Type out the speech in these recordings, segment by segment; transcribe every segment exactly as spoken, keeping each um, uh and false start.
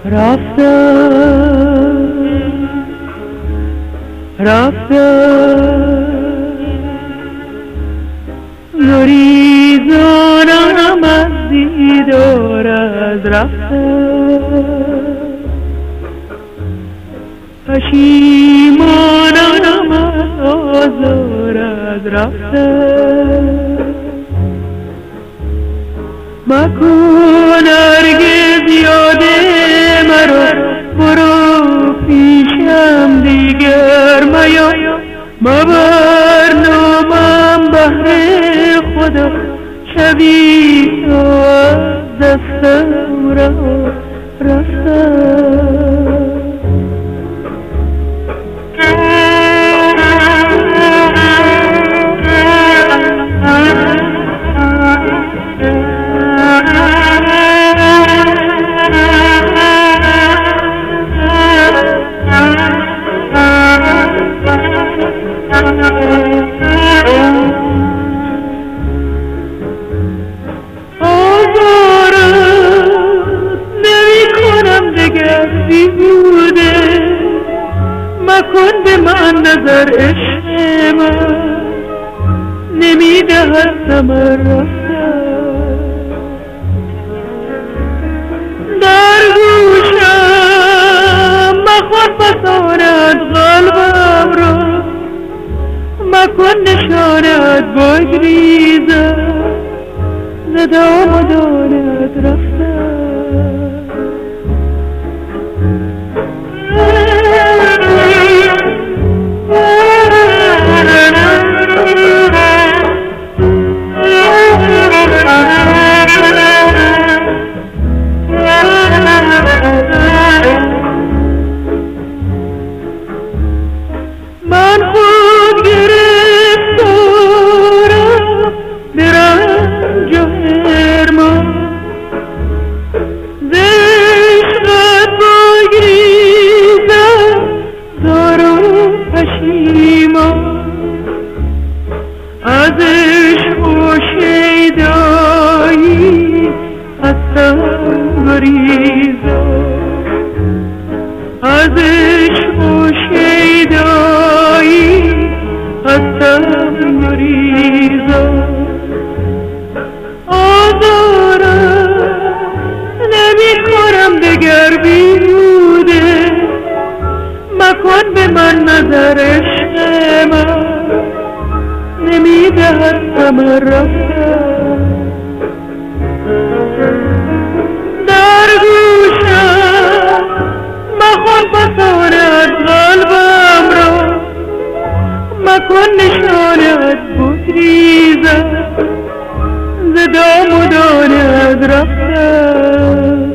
رفتم رفتم گریزانم از دیدار از رفتم پشیمانم از آزار از رفتم مکن هرگز یاد مرا برو پیشم دیگر میا مبر نامم بهر خدا شبی تو از دستم رها رفتم مکن به من نظر عشق من نمیدهد ثمر رفتن در گوشم مخوان فسانت قلبم را مکن نشانت بگریزم ز دام و دانت رفتن من خود گرفتارم به رنج و حرمان ز عشقت بگریزم زار و پشیمان از عشق و شیدایی هستم گریزم از عشق و شیدایی هستم گریزم آزارم نمی کنم دگر بیهوده مکن به من نظر عشق من نمی دهد ثمر رفتن در گوشم مخوان فسانت قلبم را مکن نشانت بگریزم ز دام و دانت رفتن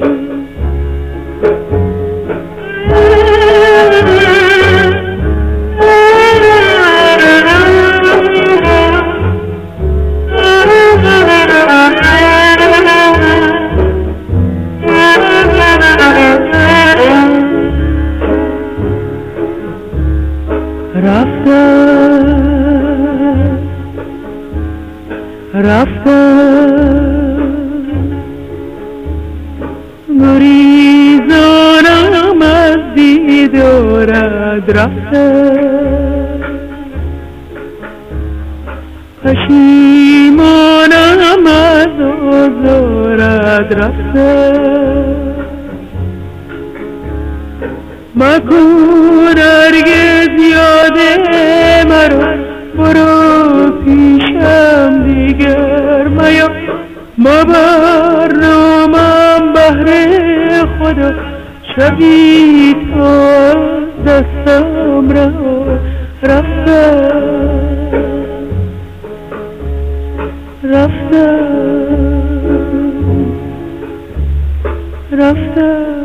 رفتم رفتم گریزانم از دیدارت رفتم پشیمانم از آزارت رفتم مکن هرگز یاد مرا برو پیشم دیگر میا مبر نامم بهر خدا شبی تو از دستم رها رفتم رفتم رفتم